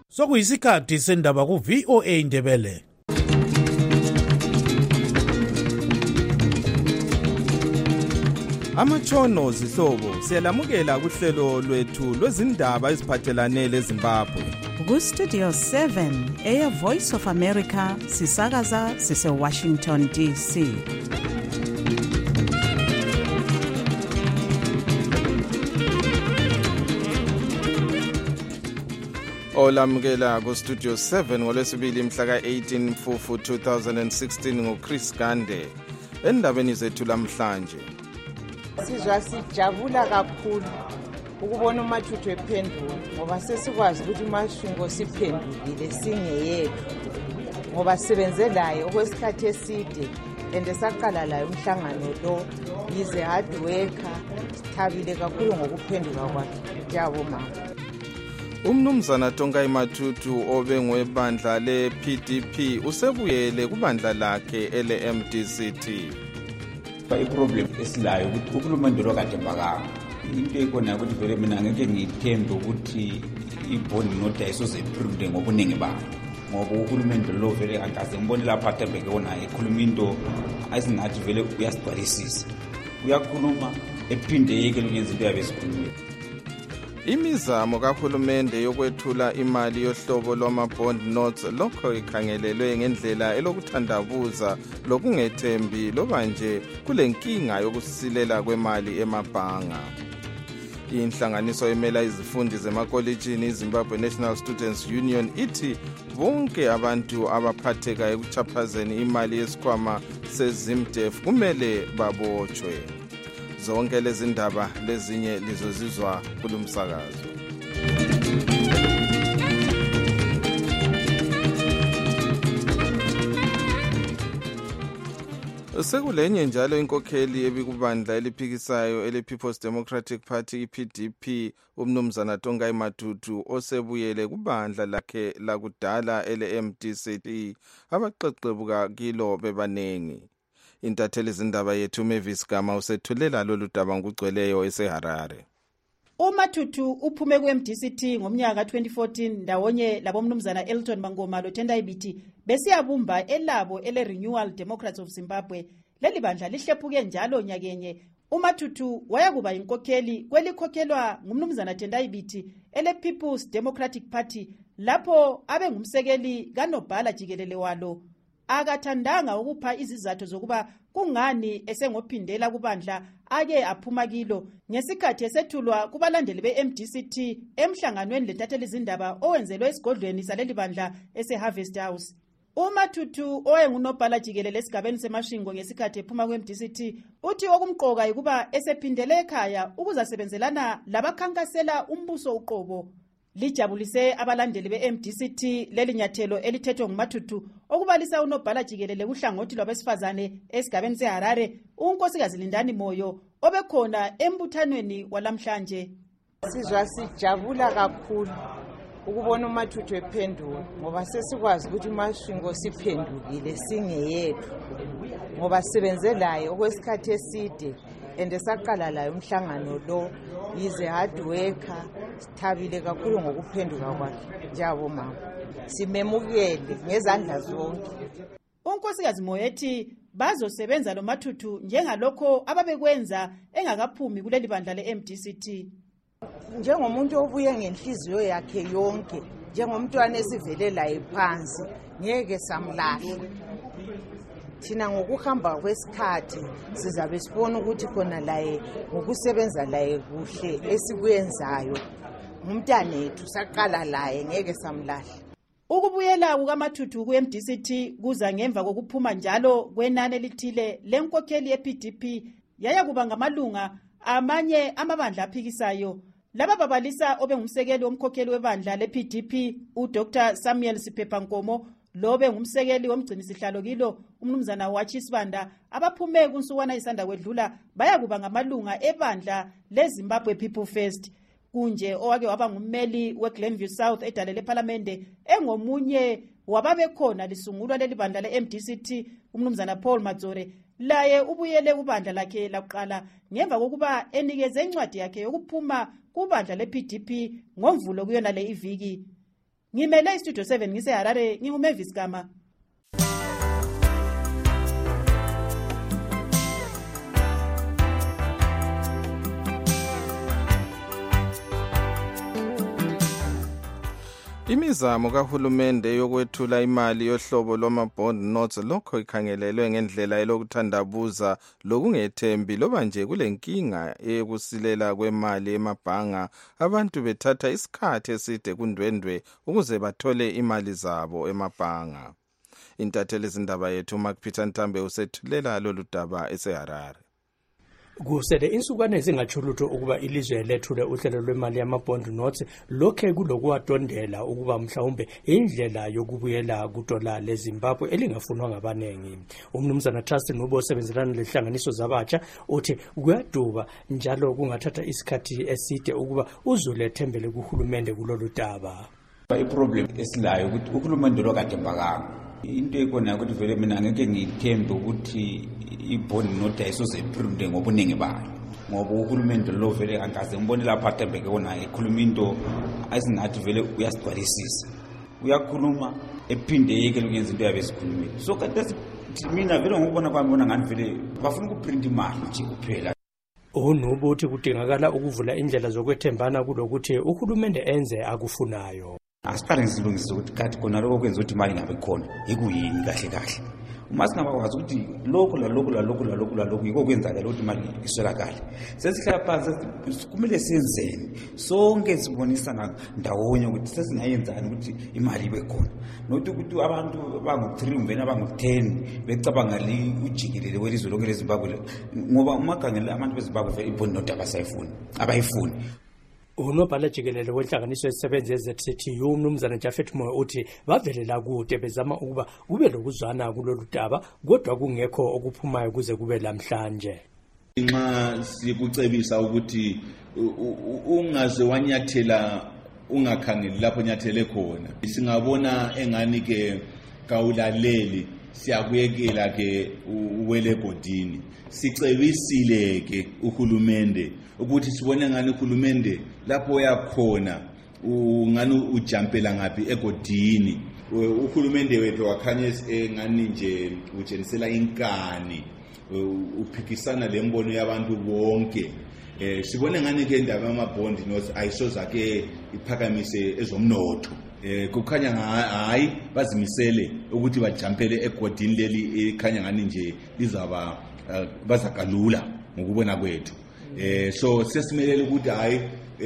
Sokuyisikhathi sendaba ku VOA Indebele. Amatshono zihlobo siyalamukela kuhlelo lwethu lwezindaba eziphathelane leZimbabwe. Ku Studio 7 Air Voice of America sisakaza sise Washington DC. Olamukela ku Studio 7 ngolwesibili mhla ka-18 Mfufu 2016 nguChris Gande. Endabeni zethu lamhlanje. Sizwa sijabula kakhulu ukubona uMathuthu ephendula ngoba sesikwazi ukuthi uMashingo siphendukile singeyethu ngoba sisebenze laye okwesikhathi eside ende saqala laye umhlangano lo yize hard worker sithabile kakhulu ngokuphenduka kwakhe. Ngiyabonga. Umnumzana Tongai Mathuthu obengwebandla le-PDP usebuyele kubandla lakhe ele-MDCT. I-problem esilayo ukuthi uhulumende lo kade mbakanga into ekona ukuthi vele mina ngeke ngithembe ukuthi ibhondi nota isoze iphinde ngobuningi bayo ngoba uhulumende lo vele angaze ngibone lapha athembeke wona ekhuluma into ayisingathi vele uyasigcwalisisa uyakhuluma ephinde yeke lokwenza into yabe sikhulumile. Imizamo kahulumende yokwethula imali yohlobo lwama-bond notes lokho ikhangelelwe ngendlela elokuthandabuza lokungethembi loba nje kule nkinga yokusilela kwemali emabhanga. Inhlanganiso emela izifundi zemakolitshini iZimbabwe National Students Union ithi bonke abantu abaphatheka ekuchaphazeni imali yesikhwama seZimDef kumele babotshwe. Zonke lezi ndaba lezinye lizozizwa kulumsakazo. Sekulenye njalo inkokheli ebikubandla eliphikisayo ele-People's Democratic Party PDP umnumzana Tongai Mathuthu osebuyele kubandla lakhe lakudala ele-MDCT abaqeqebuka kilo bebanengi. Intatheli zindaba yethu Mavis Gama usethulela lolu daba ngugcweleyo eseHarare. uMathuthu uphume ku-MDCT ngomnyaka ka-2014 ndawonye labomnumzana Elton Mangoma loTendai Biti besiyabumba elabo ele-Renewal Democrats of Zimbabwe. Leli bandla lihlephuke njalo nyakenye. uMathuthu wayakuba inkokheli kwelikhokhelwa ngumnumzana Tendai Biti ele-People's Democratic Party lapho abe ngumsekeli kanobhala jikelele walo. Akathandanga ukupha izizathu zokuba kungani esengophindela kubandla ake aphuma kilo ngesikhathi esethulwa kubalandeli be-MDCT emhlanganweni lentatheli zindaba owenzelwe esigodlweni saleli bandla ese-Harvest House. uMathuthu oyengunobhala jikelele esigabeni seMashingo ngesikhathi ephuma kwe-MDCT uthi okumqoka ukuba esephindele ekhaya ukuzasebenzelana labakhankasela umbuso uqobo. Lijabulise abalandeli be-MDCT leli nyathelo elithethwe nguMathuthu okubalisa unobhala jikelele kuhlangothi lwabesifazane esigabeni seHarare uNkosikazi Lindani Moyo obekhona embuthanweni walamhlanje. Sizwa sijabula kakhulu ukubona uMathuthu ephendula ngoba sesikwazi ukuthi uMashingo siphendukile singeyethu ngoba sisebenze laye okwesikhathi eside ende saqala laye umhlangano lo yize hard worker sithabile kakhulu ngokuphenduka kwakhe. Ngiyabonga. Simemukele ngezandla zonke. uNkosikazi Moyo ethi bazosebenza lo Mathuthu njengalokho ababekwenza engakaphumi kuleli bandla le-MDCT. Njengomuntu obuye ngenhliziyo yakhe yonke njengomntwana esivele laye phansi ngeke samlahla. Thina ngokuhamba kwesikhathi sizabe sibona ukuthi khona laye ngokusebenza laye kuhle esikwenzayo umntanethu saqala laye ngeke samlahla. Ukubuyela kukaMathuthu ku-MDCT kuza ngemva kokuphuma njalo kwenani elithile lenkokheli ye-PDP yaya kuba ngamalunga amanye amabandla aphikisayo. Laba babalisa obengumsekeli womkhokheli webandla le-PDP uDr Samuel Siphephankomo lobe ngumsekeli womgcinisihlalo kilo umnumzana Wachisibanda abaphume kunsuwana isanda kwedlula baya kuba ngamalunga ebandla leZimbabwe People First. Kunje owake waba ngummeli weGlenview South edale leParlamente engomunye wababekhona lisungulwa leli bandla le-MDCT umnumzana Paul Madzore laye ubuyele kubandla lakhe lakuqala ngemva kokuba enikeze incwadi yakhe yokuphuma kubandla le-PDP ngomvulo kuyona le iviki. ngimele istudio 7 ngiseharare nginguMavis Gama. Imizamo kahulumende yokwethula imali yohlobo lwama-bond notes lokho ikhangelelwe ngendlela elokuthandabuza lokungethembi loba nje kulenkinga yokusilela kwemali emabhanga abantu bethatha isikhathi eside kundwendwe ukuze bathole imali zabo emabhanga. Intatheli izindaba yethu Mark Peter Ntambe usethulela lolu daba eseHarare. Kusele insukwana ezingachulutho ukuba ilizwe lethule uhlelo lwemali yama-bond notes lokhe kulokuwadondela ukuba mhlawumbe indlela yokubuyela kudola leZimbabwe elingafunwa ngabanengi. Umnumzana Trust Nubo osebenzelana lehlanganiso zabatsha uthi kuyaduba njalo kungathatha isikhathi eside ukuba uzulethembele kuhulumende kulolu daba. Iproblem esilayo ukuthi uhulumende lo kade mbakanga. Into ekona ukuthi vele mina ngeke ngithembe ukuthi ibond note ayisoze iprinde ngobuningi bayo ngoba uhulumende lo vele angaze ngibone lapha athembeke kona ikhuluma into ayisingathi vele uyasigcwalisisa uyakhuluma ephinde yeke lokwenza into yabe sikhulumile so kade mina vele ngokubona kwami bona ngani vele bafuna ukuprint imali nje kuphela. Unubo uthi kudingakala ukuvula indlela zokwethembana kulokuthi uhulumende enze akufunayo. Asiqale ngizilungise ukuthi kathi khona lokho kwenza ukuthi imali ngabe khona ikuyini kahle kahle. Uma singabakwazi ukuthi lokho yiko kwenzakala ukuthi imali iswelakala. Sesihlala phansi kumele senzeni sonke sibonisana ndawonye ukuthi sesingayenzani ukuthi imali ibe khona. Nokuthi ukuthi abantu abangu3 mvena abangu10 becabanga li ujikelele welizwe lonke leZimbabwe ngoba uma khangela abantu beZimbabwe ibond note abayifuni. Unobhala jikelele wenhlanganiso esebenza eZCTU umnumzana Jafet Moyo uthi bavelela kude bezama ukuba kube lokuzwana kulolu daba kodwa kungekho okuphumayo kuze kube lamhlanje. Nxa sikucebisa ukuthi ungaze wanyathela ungakhangeli lapho nyathele khona singabona engani ke kawulaleli siyakuyekela ke uwele godini sicebisile ke uhulumende ukuthi sibone ngani uhulumende lapho uyakhona ungani ujampela ngapi egodini uhulumende wethu wakhanye engani nje utshenisela inkani uphikisana lembono yabantu bonke sibone ngani ke indaba yama-bond notes ayisoza ke iphakamise ezomnotho kukhanya hayi bazimisele ukuthi bajampele egodini leli ekhanya ngani nje lizaba bazakalula ngokubona kwethu so sesimelele ukuthi hayi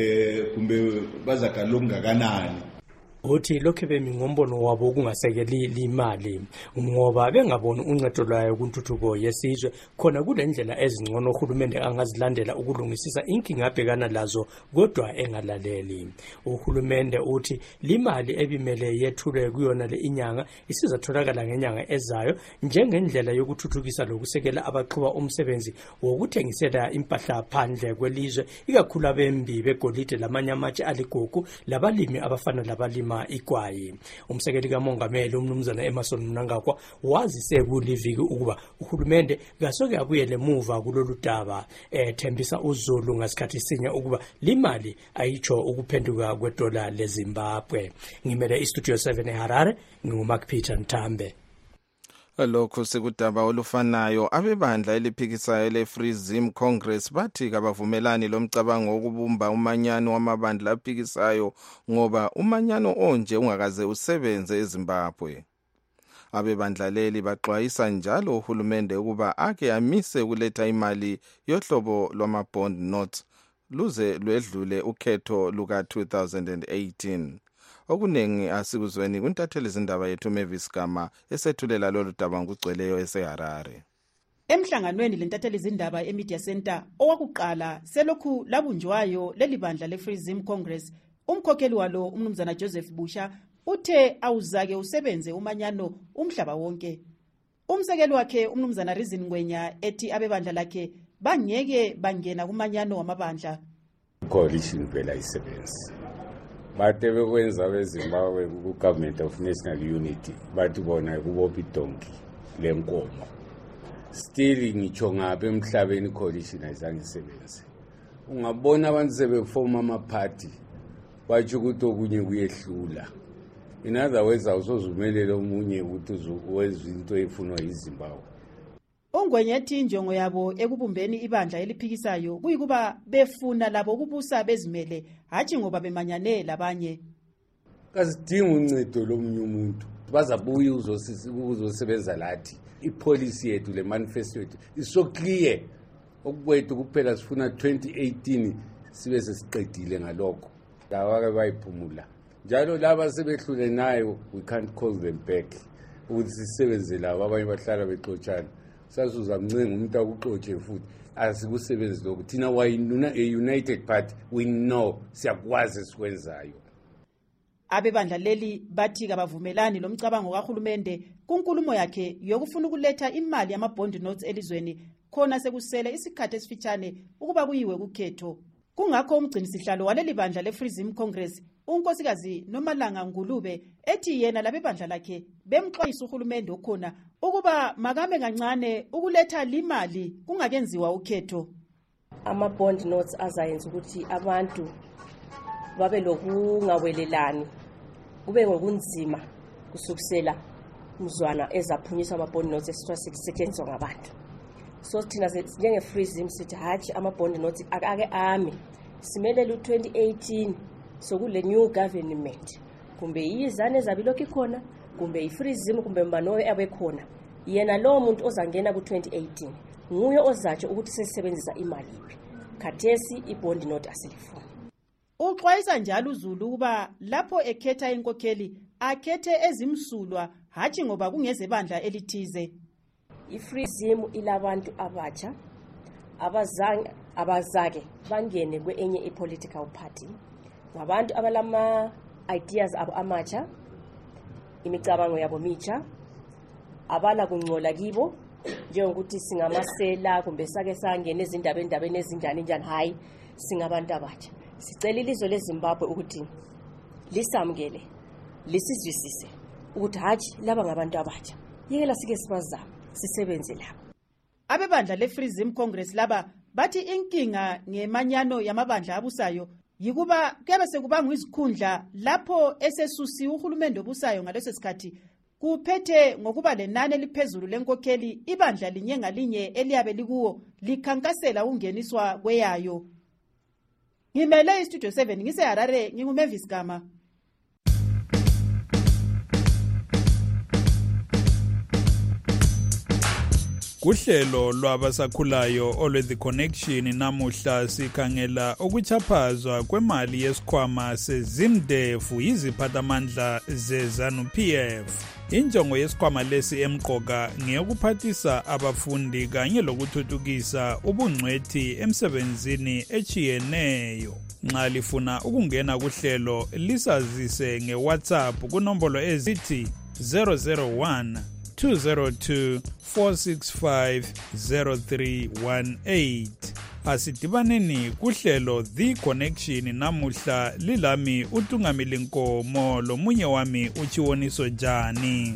kumbe bazakalula okungakanani. Uthi lokho bemingombono wabo ukungasekeli imali ngoba bengaboni uncedo lwayo kuntuthuko yesizwe khona kule ndlela ezingcono uhulumende angazilandela ukulungisisa inkinga abhekana lazo kodwa engalaleli. Uhulumende uthi limali ebimele yethulwe kuyona le inyanga isizatholakala ngenyanga ezayo njengendlela yokuthuthukisa lokusekela abaqhuba umsebenzi wokuthengisela impahla phandle kwelizwe ikakhulu abembi begolide lamanyamatshe aligugu labalimi abafana labalimi ikwayi. Umsekeli kamongameli umnumzana Emerson Mnangagwa wazise kuliviki ukuba uhulumende ngasoke abuyele emuva kulolu daba ethembisa uZulu ngasikhathi sinye ukuba limali ayicho ukuphenduka kwedola leZimbabwe. Ngimele istudio 7 eHarare nginguMark Peter Ntambe. Lokho sekudaba olufanayo abebandla eliphikisayo leFree Zim Congress bathi kabavumelani lomcabango wokubumba umanyano wamabandla aphikisayo ngoba umanyano onje ungakaze usebenze eZimbabwe. Abebandla leli baxwayisa njalo uhulumende ukuba ake amise ukuletha imali yohlobo lwama-bond notes luze lwedlule ukhetho luka 2018. Okunengi asikuzweni kuntatheli izindaba yethu Mavis Gama esethulela lolu daba ngugcweleyo eseHarare. Emhlanganweni lentatheli izindaba eMedia Center owakuqala selokhu labunjwayo leli bandla leFree Zim Congress umkhokheli walo umnumzana Joseph Busha uthe awuzake usebenze umanyano umhlaba wonke. Umsekeli wakhe umnumzana Rizin Ngwenya ethi abebandla lakhe bangeke bangena kumanyano wamabandla. Coalition vela isebenza bathe bekwenza beZimbabwe ku-Government of National Unity bathi bona kubopha idonki lenkomo still ngitsho ngabe emhlabeni coalition ayizange isebenze. Ungabona abantu sebefoma amaphathi batsho ukuthi okunye kuyehlula In other words, awusozumelele omunye ukuthi wenza into efunwa yiZimbabwe. Ongwenyethi injongo yabo ekubumbeni ibandla eliphikisayo kuyikuba befuna labo ukubusa bezimele hatshi ngoba bemanyane labanye. Kasidinga uncedo lomunye umuntu. Bazabuya uzosebenza lathi. Ipolicy yethu le manifesto yethu is so clear. Okuwethu kuphela sifuna 2018 sibe sesiqedile ngalokho. Lawake bayiphumula. Njalo laba sebehlule nayo we can't call them back. Ukuthi sisebenze labo abanye bahlala bexoxana. Sasuza mncenga umuntu akuxoxe futhi asikusebenzi lokho. Thina a united party we know siyakwazi sikwenzayo. Abebandla leli bathi kabavumelani lomcabango kaHulumende kunkulumo yakhe yokufuna ukuletha imali yamabond notes elizweni khona sekusele isikhathi esifitshane ukuba kuyiwe kukhetho. Kungakho umgcinisihlalo waleli bandla leFreeZim Congress unkosikazi Nomalanga Ngulube ethi yena labebandla lakhe bemxwayisa uHulumende okhona ukuba makame kancane ukuletha limali kungakenziwa ukhetho. Ama-bond notes azayenza ukuthi abantu babe lokungawelelani kube ngokunzima kusukusela umzwana ezaphunyiswa ama-bond notes esisetshenziswa ngabantu. So thina njenge-FreeZim sithi hatshi ama-bond notes ake ame simelele u-2018 sokule new government kumbe izane zabilokhu ikhona kumbe iFreeZim kumbe mbanowe abekhona yena lo muntu ozangena ku-2018 nguye ozatsho ukuthi sesebenzisa imali iphi khathesi i-bond note asilifuni. Uxwayisa njalo uZulu ukuba lapho ekhetha inkokheli akhethe ezimsulwa hatshi ngoba kungezebandla elithize. iFreeZim ilabantu abatsha abazake bangene kwenye i-political party ngabantu abalama ideas abo amatsha imicabango yabo mitsha abala kungcola kibo njengokuthi singamasela kumbe sake sangene ezindabeni ezinjani hayi singabantu abatsha. Sicela ilizwe leZimbabwe ukuthi lisamukele lisizwisise ukuthi hatshi laba ngabantu abatsha yekela sike sibazama sisebenze labo. Abebandla leFreeZim Congress laba bathi inkinga ngemanyano yamabandla abusayo yikuba kebe sekubanga izikhundla lapho esesusi uHulumende obusayo ngaleso sikhathi kuphethe ngokuba lenani eliphezulu lenkokheli ibandla linye ngalinye eliyabe likuwo likhankasela ungeniswa kweyayo. Ngimele iStudio 7 ngiseHarare nginguMavis Gama. Kuhlelo lwabasakhulayo olwe-The Connection namuhla sikhangela ukuchaphazwa kwemali yesikhwama seZimDef yiziphathamandla zeZANU-PF. Injongo yesikhwama lesi emqoka ngeyokuphathisa abafundi kanye lokuthuthukisa ubungcwethi emsebenzini echiyeneyo. Nxa lifuna ukungena kuhlelo lisazise ngeWhatsApp kunombolo ezithi 001 202 4650318. Asidibaneni kuhlelo The Connection namuhla lilami uTungamili Nkomo lomunye wami uChiwoniso Jani.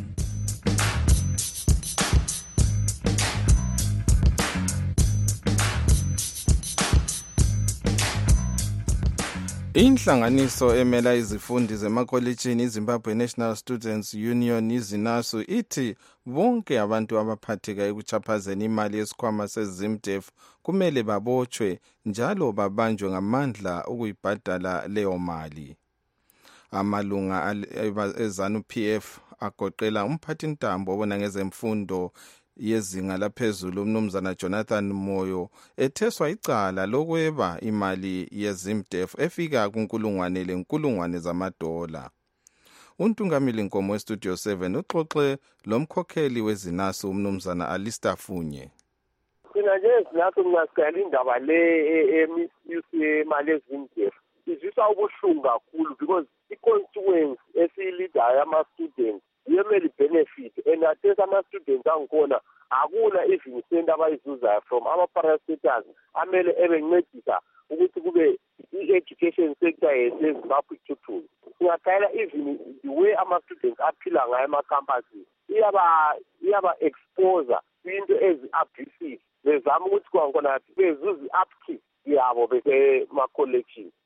Inhlanganiso emela izifundi zemakolitshini iZimbabwe National Students Union izinasu ithi bonke abantu abaphatheka ekuchaphazeni imali yesikhwama seZimDef kumele babotshwe njalo babanjwe ngamandla ukuyibhadala leyo mali. Amalunga eZANU-PF agoqela umphathintambo obona ngezemfundo yezinga laphezulu umnumzana Jonathan Moyo etheswa icala lokweba imali yeZimDef efika ku1,000,000 zamadola. UNtungamili Nkomo weStudio 7 uxoxe lomkhokheli wezinasu umnumzana Alistair Funye. Thina njengezinasu ngingasicela indaba le emisuse yemali yeZimDef izwisa ubuhlungu kakhulu because i-constituency esiyilidayo ama-students yemeli benefit and atesa ama-students angikhona akuna even cent abayizuzayo from ama-parastatals amele ebencedisa ukuthi kube i-education sector yeZimbabwe ithuthuke. Singaqala even the way ama-students aphila ngayo ema-campuses iyaba-exposer into ezi-abusive bezama ukuthi kwakhona bezuze i-upkeep yabo besema-collection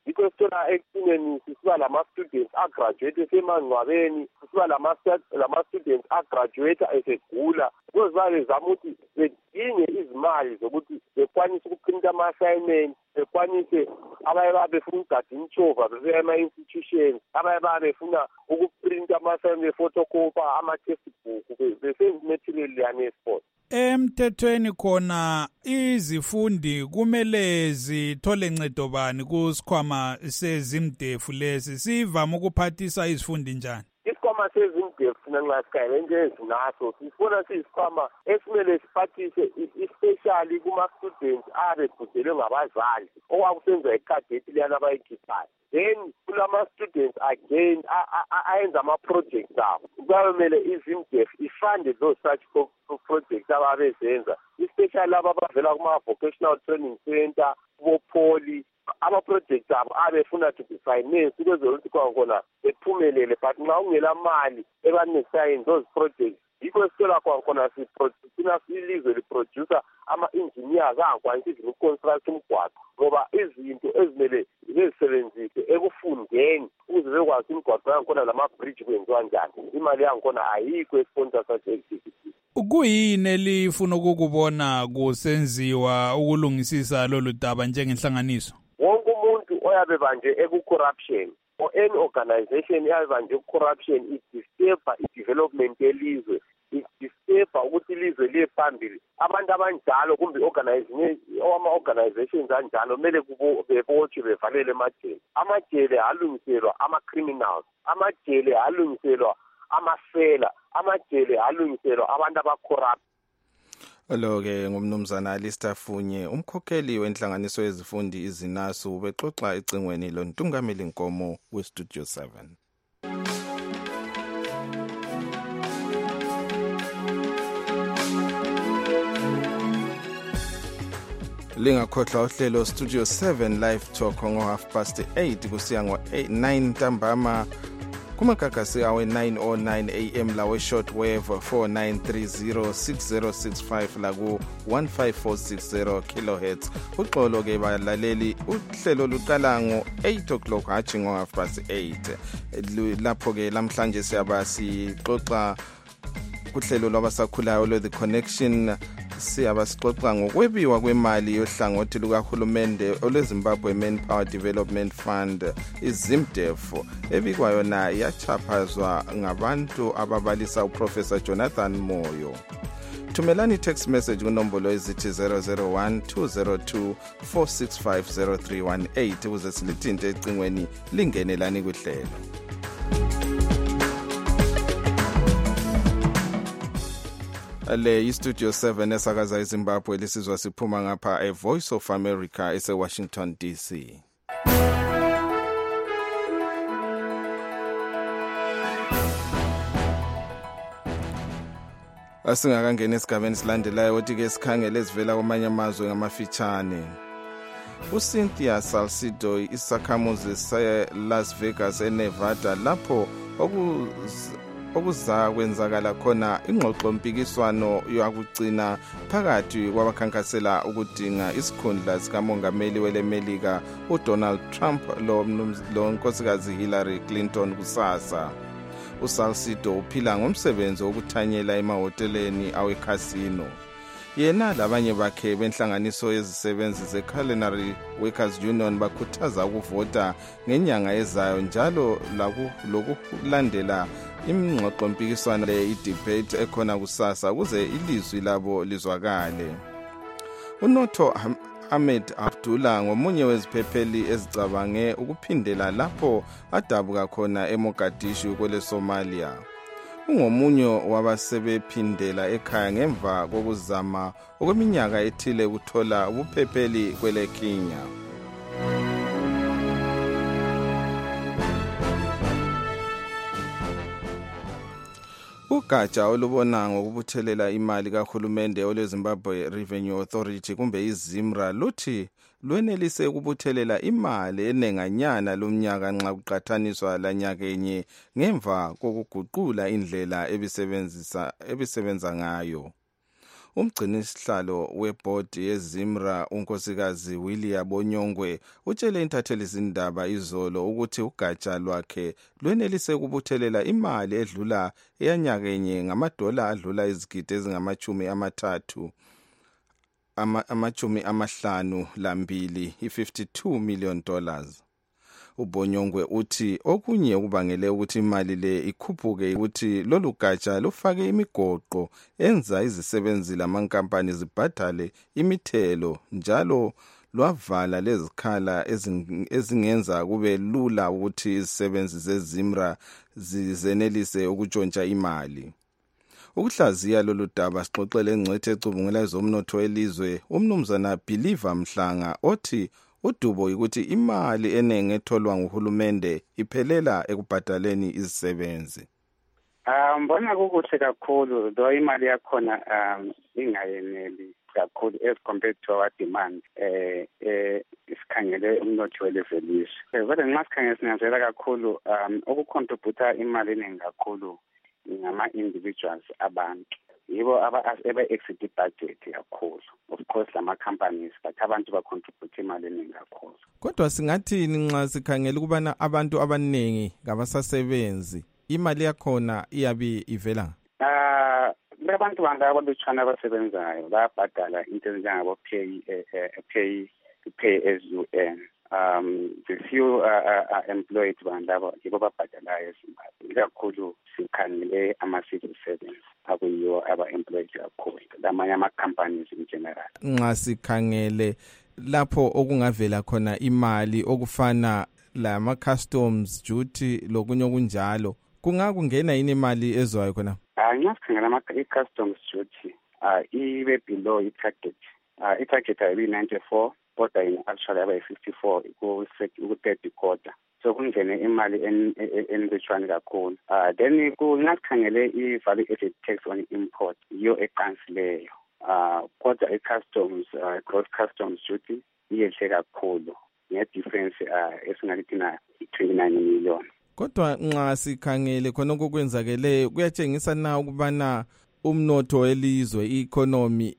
yikho sithola ekugcineni sisiba lama-students agraduate esemangcwabeni, sisiba lama-students agraduate esegula, because bazama ukuthi bedinge izimali zokuthi bekwanise ukuprinta ama-assignment, bekwanise abaye babefuna ukugada imtshova bebeya ema-institutions, abaye babefuna ukuprinta ama-assignment befotocopa ama-textbook besenza material yani esport. Emthethweni khona izifundi kumele zithole ncedo bani kusikhwama sezimdefu lesi, sivama ukuphathisa izifundi njani? Isikhwama sezimdefu thina nxasikayele nje ezinaso sifuna siyisikhwama esimele siphathise especially kuma-students abebhujelwe ngabazali okwakusenza ikhadethi leyana abayikhiphayo. Then kulama-students again ayenza ama-projects abo, kuyamele izimdefu ifande those such projects ababezenza, especially laba abavela kuma-vocational training center, kubo-poly, ama-projects abo abefuna to be financed ukuze ukuthi kwakhona bephumelele, but nxa ungela mali ebanesayenzi those projects yikho esithola kwakhona sina ilizwe liproducer ama-engineers angakwanisi even ukuconstruct umgwaqo, ngoba izinto ezimele bezisebenzise ekufundeni ukuze bekwazi imigwaqo yankhona lama-bridge kwenziwa njani, imali yankhona ayikho esponsor such activity. Kuyini elifuna ukukubona kusenziwa ukulungisisa lolu daba njengenhlanganiso? Wonke umuntu oyabe banje eku-corruption or any organization eyabe banje eku-corruption idisturba i-development yelizwe, idisturba ukuthi ilizwe liye phambili. Abantu abanjalo kumbe ama-organizations anjalo kumele bebotshwe bevalele emajele. Amajele alungiselwa ama-criminals, amajele alungiselwa amasela, amajele alungiselwa abantu abacorrupt. Lo-ke ngumnumzana Alistair Funye, umkhokheli wenhlanganiso yezifundi izinasu, bexoxa ecingweni loNtungameli Nkomo weStudio 7. Lingakhohlwa uhlelo Studio 7 Live Talk ngo8:30 kusiya ngo9 ntambama kumagagasi awe 909 AM lawe shortwave 49306065 laku 15460 kHz. Uxolo ke balaleli, uhlelo luqala ngo8 o'clock hathi ngo8:30. Lapho ke namhlanje siyabasixoxa kuhlelo lwabasakhulayo lo The Connection, siyabasixoxa ngokwebiwa kwemali yohlangothi lukahulumende olweZimbabwe Manpower Development Fund izimdef, ebikwa yona yachaphazwa ngabantu ababalisa uProfessor Jonathan Moyo. Thumelani text message kunombolo ezithi 001-202-465-0318 ukuze silithinte ecingweni lingenelani kuhlelo. Le iStudio 7 esakaza eZimbabwe lisizwa siphuma ngapha eVoice of America eseWashington DC. Asingakangena esigabeni silandelayo ukuthi ke sikhangele ezivela kwamanye amazwe ngamafitshane. uCynthia Salcido, isakhamuzi seLas Vegas eNevada, lapho okuza kwenzakala khona ingxoxo mpikiswano yakugcina phakathi kwabakhankasela ukudinga isikhundla sikamongameli welemelika uDonald Trump lo nkosikazi Hillary Clinton kusasa. uSalcido uphila ngomsebenzi wokuthanyela emahoteleni awekhasino. Yena labanye bakhe benhlanganiso yezisebenzi zeCulinary Workers Union bakhuthaza ukuvota ngenyanga ezayo njalo lokulandela imingxoxo mpikiswano le-debate ekhona kusasa ukuze ilizwi labo lizwakale. uNotho Ahmed Abdullah ngomunye weziphepheli ezicabange ukuphindela lapho adabuka khona eMogadishu kwele Somalia. Ungomunye wabasebephindela ekhaya ngemva kokuzama okweminyaka ethile ukuthola ubuphepheli kwele Kenya. Ugatsha olubona ngokubuthelela imali kahulumende olweZimbabwe Revenue Authority kumbe iZimra luthi lwenelise ukubuthelela imali enenganyana lomnyaka nxa kuqathaniswa lanyakenye ngemva kokuguqula indlela ebisebenza ngayo. Umgcinisihlalo webhodi yeZimra unkosikazi Willia Bonyongwe utshele intatheli zindaba izolo ukuthi ugatsha lwakhe lwenelise ukubuthelela imali edlula eyanyakenye ngamadola adlula izigidi ezingama-30 $52 $52 million. Ubonyongwe uthi okunye okubangele ukuthi imali le ikhuphuke ukuthi lolu gatsha lufake imigoqo enza izisebenzi lamankampani zibhadale imithelo njalo lwavala lezikhala ezingenza kube lula ukuthi izisebenzi zeZimra zizenelise ukutshontsha imali. Ukuhlaziya lolu daba sixoxele ingcwethi ecubungula ezomnotho elizwe umnumzana Believer Mhlanga othi udubo ukuthi imali enenge etholwa nguhulumende iphelela ekubhadaleni izisebenzi. Mbona kukuhle kakhulu do imali yakhona ingayeneli kakhulu as compared to our demand isikhangele umnotho welizwe. Kodwa nxa sikhangele sinanzelela kakhulu ukucontribute imali eningi kakhulu ngama-individuals abantu. Yibo aba-exit budget kakhulu. Of course lama companies but abantu ba-contribute imali eningi kakhulu. Kodwa singathini nxa sikhangela ukubana abantu abaningi ngabasasebenzi imali yakhona iyabe ivela? Abantu bangaba abalutshwana abasebenzayo bayabhadala into ezinjengabo pay as you earn. The few employed bandaba yibo babhadalayo eZimbabwe kakhulu sikhangele ama-civil servants akuyiwo aba-employed kakhulu lamanye ama-companies in general. Nxa sikhangele lapho okungavela khona imali okufana lama-customs duty lokunye okunjalo kungakungena yini imali ezwayo khona? Nxa sikhangela i-customs duty ibe below i-target. I-target ayibi 94 kodwa actually aba 54 ku-third quarter. So kungene imali enrichwane kakhulu. Then kungakhangele i-value added tax on import iyo eqansileyo. Kodwa i-customs gross customs duty iyehle kakhulu nge-difference esingathi na 29 million. Kodwa nxa sikhangele khona okwenzakeleyo kuyatshengisa na ukubana umnotho welizwe i-economy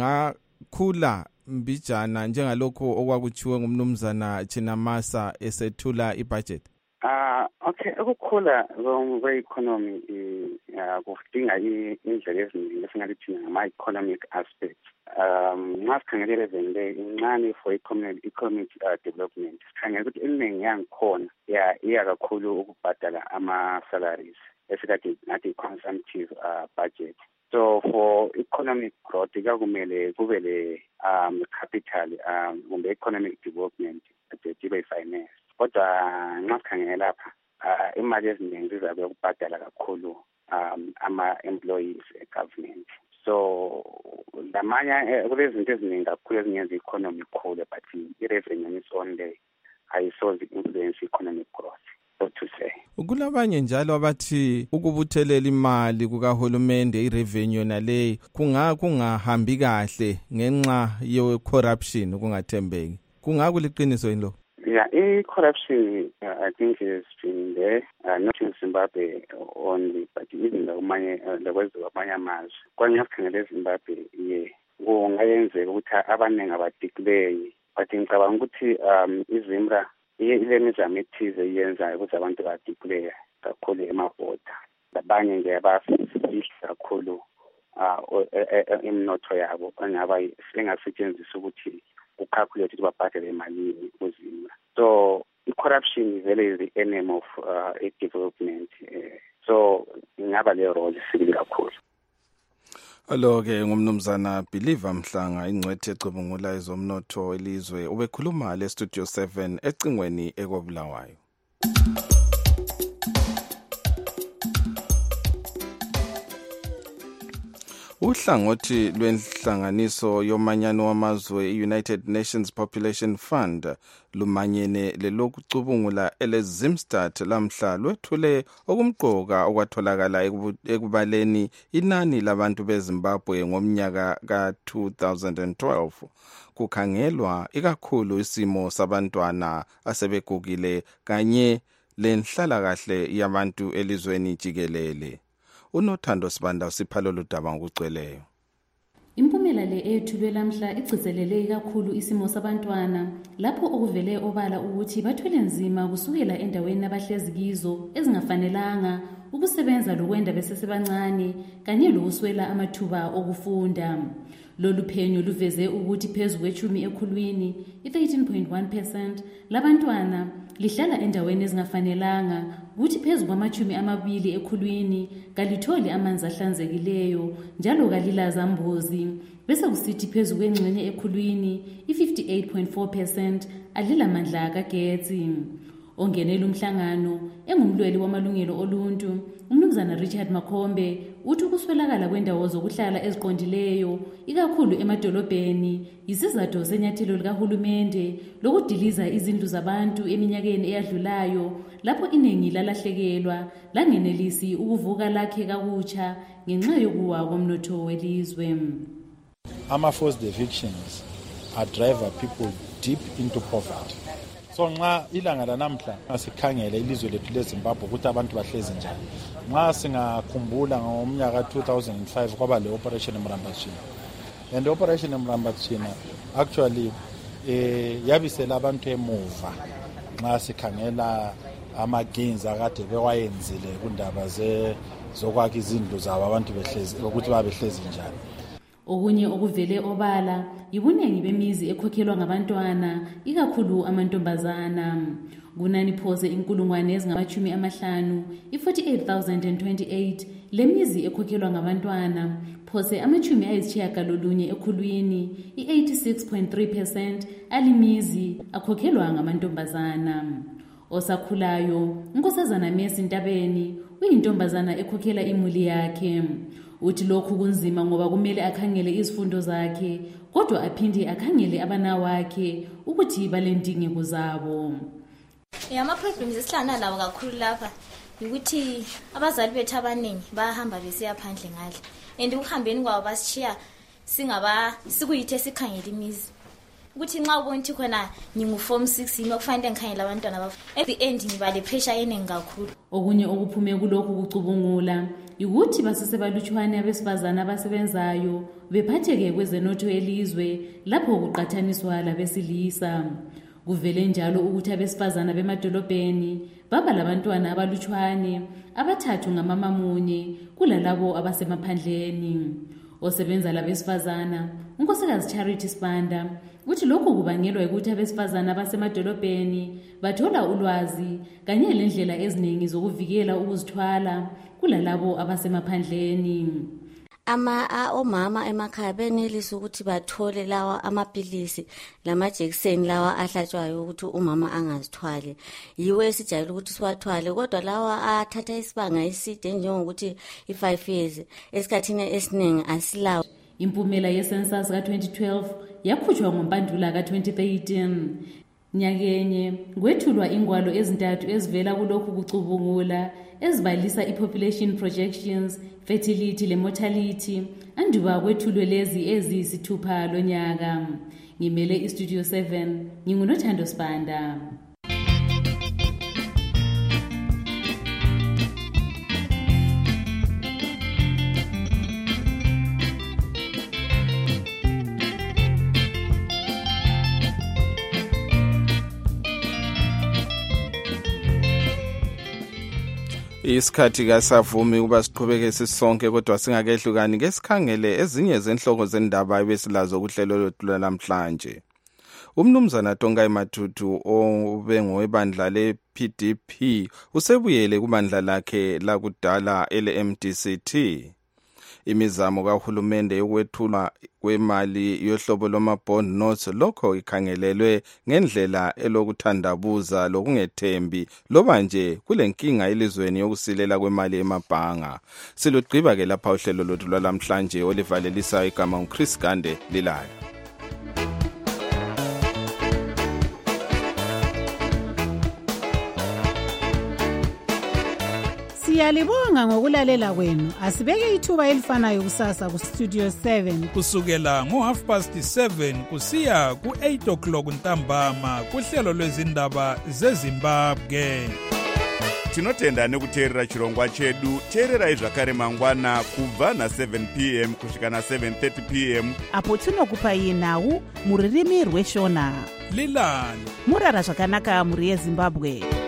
ingakhula mbijana njengalokho okwakuchiwe ngumnumzana Chinamasa esethula ibudget. Okay, ukukhula kwe-economy kudinga indlela eziningi esingathi ngama-economic aspects. Nxa sikhangele level incane for economic development. Sikhangele ukuthi eningi yangikhona iya kakhulu ukubhadala ama-salaries esikade nathi consumptive budget. So for economic growth kumele kube le capital kumbe economic development ibe finance. Kodwa nxa sikhangele lapha imali eziningi zizabe ukubhadala kakhulu ama-employees e-government. So lamanye kulezinto eziningi kakhulu ezingenza i-economy ikhule but i-revenue is only ayisoze influence economic growth. To say. Kulabanye njalo abathi ukubuthelela imali kukahulumende i-revenue naleyo kungahambi kahle ngenxa ye-corruption ukungathembeki. Kungakuliqiniso yini lo? Yeah, i-corruption I think has been there, not in Zimbabwe only, but even amanye amazwe. Kwanye sikhangele eZimbabwe kungayenzeka ukuthi abaningi abadeclare but ngicabanga ukuthi iZimra ile mizamo ethize iyenzayo ukuthi abantu badeclare kakhulu emabhoda. Labanye nje abafihla kakhulu imnotho yabo engasetshenziswa ukuthi ucalculate ukuthi babhadele emalini kuZimra. So i-corruption vele is the enemy of development. So ingaba le role sibili kakhulu. Alo-ke ngumnumzana Believer Mhlanga ingcwethi ecubungula ezomnotho elizwe ubekhuluma le-Studio 7 ecingweni ekobulawayo. Uhlangothi lwenhlanganiso yomanyano wamazwe i-United Nations Population Fund lumanyene lelokucubungula ele-Zimstat lamhla lwethule okumqoka okwatholakala ekubaleni inani labantu beZimbabwe ngomnyaka ka-2012 kukhangelwa ikakhulu isimo sabantwana asebegugile kanye lenhlalakahle yabantu elizweni jikelele. UNothando Sibanda usipha lolu daba ngokugcweleyo. Impumela le eyethulwe lamhla igcizelele kakhulu isimo sabantwana lapho okuvele obala ukuthi bathwele nzima kusukela endaweni abahlezi kizo ezingafanelanga ukusebenza lokwenda besesebancane kanye lokuswela amathuba okufunda. Lolu phenyo luveze ukuthi phezu kwechumi ekhulwini i-13.1% labantwana lihlala endaweni ezingafanelanga, ukuthi phezu kwamachumi 20 ekhulwini kalitholi amanzi ahlanzekileyo njalo kalilazambuzi, bese kusithi phezu kwengxenye ekhulwini i-58.4% alilamandla kagetsi. Ongenela umhlangano engumlweli wamalungelo oluntu uMnumzana Richard Makhombe uthi ukuswelakala kwendawo zokuhlala eziqondileyo ikakhulu emadolobheni yisizathu senyathelo likahulumende lokudiliza izindlu zabantu eminyakeni eyadlulayo lapho iningi lalahlekelwa langenelisi ukuvuka lakhe kakutsha ngenxa yokuwa komnotho welizwe. Forced evictions are driver people deep into poverty. So nxa ilanga lanamhla asikhangele ilizwe lethu leZimbabwe ukuthi abantu bahlezi njani. Nxa singakhumbula ngomnyaka 2005 kwaba le operation eMrambazweni. And the operation eMrambazweni actually yabisela abantu emuva nxa sikhangela ama-gains akade bewayenzile kundaba zokwakha izindlu zabo abantu behlezi ukuthi babehlezi njani. Okunye okuvele obala yibunengi bemizi ekhokhelwa ngabantwana ikakhulu amantombazana. Kunani phose inkulungwane ezingamachumi 50 i-48,028 lemizi ekhokhelwa ngabantwana, phose amachumi ayisitshiyagalolunye ekhulwini i-86.3% alimizi akhokhelwa ngamantombazana. Osakhulayo uNkosazana Mercy Ntabeni uyintombazana ekhokhela imuli yakhe. Uthi lokhu kunzima ngoba kumele akhangele izifundo zakhe kodwa aphinde akhangele abana wakhe ukuthi balendingeko zabo. Ama-problems esihlangana lawo kakhulu lapha ukuthi abazali bethu abaningi bahamba besiya phandle ngale and ukuhambeni kwabo basishiya sikuyithe sikhangela imizi ukuthi nxa ubona ukuthi khona ngingu-form 6 yimi okufanele ngikhangela abantwana bafo at the end ngiba le pressure eningi kakhulu. Okunye okuphume kulokhu kucubungula ukuthi basesebalutshwane abesifazana abasebenzayo bephatheke kwezenotho elizwe lapho kuqathaniswa labesilisa. Kuvele njalo ukuthi abesifazana bemadolobheni baba labantwana abalutshwane abathathu ngamamunye kulalabo abasemaphandleni. Osebenza labesifazana uNkosikazi Charity Spanda uthi lokhu kubangelwa ukuthi abesifazana basemadolobheni bathola ulwazi kanye lendlela eziningi zokuvikela ukuzithwala kulalabo abasemaphandleni. Omama emakhaya benelisa ukuthi bathole lawa amapilisi lamajekiseni lawa ahlatshwayo ukuthi umama angazithwali. Yiwe esijayele ukuthi siwathwale kodwa lawa athatha isibanga eside njengokuthi i5 years esikhathini esiningi asilawo. Impumela yecensus ka-2012 yakhutshwa ngoMpandula ka-2013. Nyakenye kwethulwa ingwalo ezintathu ezivela kulokhu kucubungula ezibalisa i-population projections, fertility le mortality, anduba kwethulwe lezi eziyisithupha lonyaka. Ngimele iStudio 7 nginguNothando Spanda. Isikhathi kasavumi kuba siqhubeke sisonke kodwa singakehlukani ngesikhangele ezinye zenhloko zendaba ebesilazo kuhlelo lwethu namhlanje. Umnumzana Tongai Matutu obengowebandla le-PDP usebuyele kubandla lakhe lakudala ele-MDCT. Imizamo kahulumende yokwethulwa kwemali yohlobo lwama-bond notes lokho ikhangelelwe ngendlela elokuthandabuza lokungethembi loba nje kulenkinga elizweni yokusilela kwemali emabhanga. Silugqiba ke lapha uhlelo lwethu lwalamhlanje olivalelisa igama uChris Gande lilayo. Siyalibonga ngokulalela kwenu. Asibeke ithuba elifanayo kusasa kuStudio 7 kusukela ngo7:30 kusiya ku8 o'clock ntambama kuhlelo lwezindaba zeZimbabwe. tinotenda nekuteerera chirongwa chedu. teererai zvakare mangwana kubva na7 p.m. kusvika na7:30 p.m. apo tinokupai nhau muririmi rweshona. lilani murara zvakanaka mhuri yezimbabwe.